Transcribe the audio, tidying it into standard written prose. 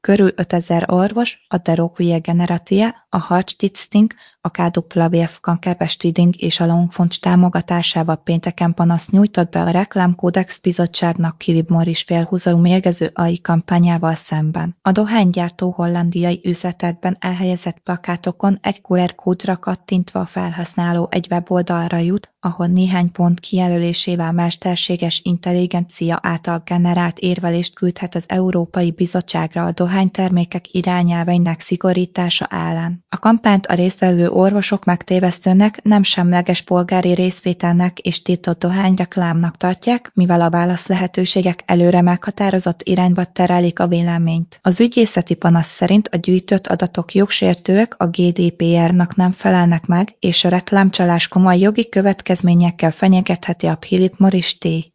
Körül 5000 orvos, a Deroquie Generatie, a Harcstiftung, a KWF Krankenbestrijding és a Longfonds támogatásával pénteken panaszt nyújtott be a Reklámkódex Bizottságnak Philip Morris félhúzalú mérgező AI kampányával szemben. A dohánygyártó hollandiai üzletekben elhelyezett plakátokon egy QR-kódra kattintva a felhasználó egy weboldalra jut, ahol néhány pont kijelölésével mesterséges intelligencia által generált érvelést küldhet az Európai Bizottságra a dohánytermékek irányelveinek szigorítása ellen. A kampányt a résztvevő orvosok megtévesztőnek, nem semleges polgári részvételnek és tiltott dohányreklámnak tartják, mivel a válaszlehetőségek előre meghatározott irányba terelik a véleményt. Az ügyészeti panasz szerint a gyűjtött adatok jogsértőek, a GDPR-nak nem felelnek meg, és a reklámcsalás komoly jogi következményekkel fenyegetheti a Philip Morris T.